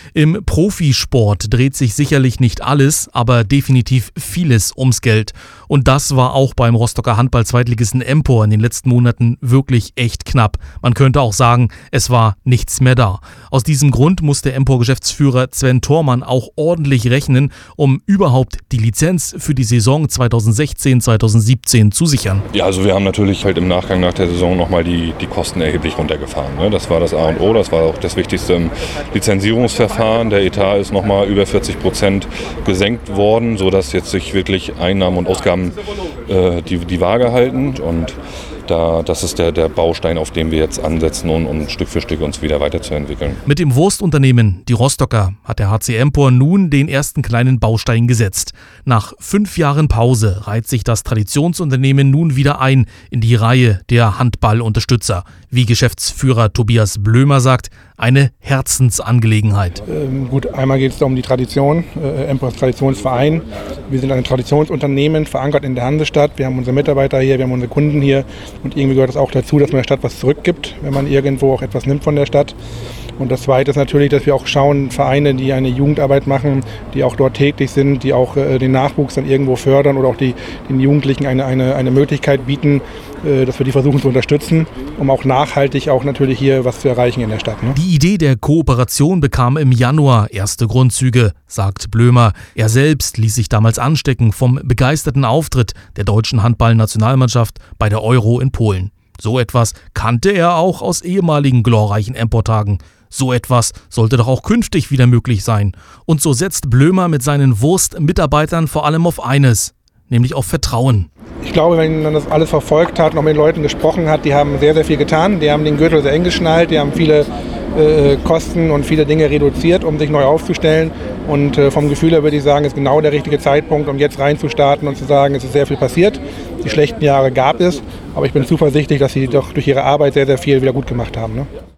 Im Profisport dreht sich sicherlich nicht alles, aber definitiv vieles ums Geld. Und das war auch beim Rostocker Handball-Zweitligisten Empor in den letzten Monaten wirklich echt knapp. Man könnte auch sagen, es war nichts mehr da. Aus diesem Grund musste Empor-Geschäftsführer Sven Thormann auch ordentlich rechnen, um überhaupt die Lizenz für die Saison 2016/2017 zu sichern. Ja, also wir haben natürlich halt im Nachgang nach der Saison nochmal die Kosten erheblich runtergefahren. Ne? Das war das A und O, das war auch das Wichtigste im Lizenzierungsverfahren. Der Etat ist nochmal über 40% gesenkt worden, sodass jetzt sich wirklich Einnahmen und Ausgaben die Waage halten. Und das ist der Baustein, auf dem wir jetzt ansetzen, um Stück für Stück uns wieder weiterzuentwickeln. Mit dem Wurstunternehmen, die Rostocker, hat der HC Empor nun den ersten kleinen Baustein gesetzt. Nach 5 Jahren Pause reiht sich das Traditionsunternehmen nun wieder ein in die Reihe der Handballunterstützer. Wie Geschäftsführer Tobias Blömer sagt, eine Herzensangelegenheit. Gut, einmal geht es da um die Tradition, Empor ist Traditionsverein. Wir sind ein Traditionsunternehmen, verankert in der Hansestadt. Wir haben unsere Mitarbeiter hier, wir haben unsere Kunden hier. Und irgendwie gehört es auch dazu, dass man der Stadt was zurückgibt, wenn man irgendwo auch etwas nimmt von der Stadt. Und das Zweite ist natürlich, dass wir auch schauen, Vereine, die eine Jugendarbeit machen, die auch dort tätig sind, die auch den Nachwuchs dann irgendwo fördern oder auch den Jugendlichen eine Möglichkeit bieten, dass wir die versuchen zu unterstützen, um auch nachhaltig auch natürlich hier was zu erreichen in der Stadt. Ne? Die Idee der Kooperation bekam im Januar erste Grundzüge, sagt Blömer. Er selbst ließ sich damals anstecken vom begeisterten Auftritt der deutschen Handball-Nationalmannschaft bei der Euro in Polen. So etwas kannte er auch aus ehemaligen glorreichen Empor-Tagen. So etwas sollte doch auch künftig wieder möglich sein. Und so setzt Blömer mit seinen Wurst-Mitarbeitern vor allem auf eines, nämlich auf Vertrauen. Ich glaube, wenn man das alles verfolgt hat und auch mit den Leuten gesprochen hat, die haben sehr, sehr viel getan. Die haben den Gürtel sehr eng geschnallt, die haben viele Kosten und viele Dinge reduziert, um sich neu aufzustellen. Und vom Gefühl her würde ich sagen, ist genau der richtige Zeitpunkt, um jetzt reinzustarten und zu sagen, es ist sehr viel passiert. Die schlechten Jahre gab es, aber ich bin zuversichtlich, dass sie doch durch ihre Arbeit sehr, sehr viel wieder gut gemacht haben. Ne?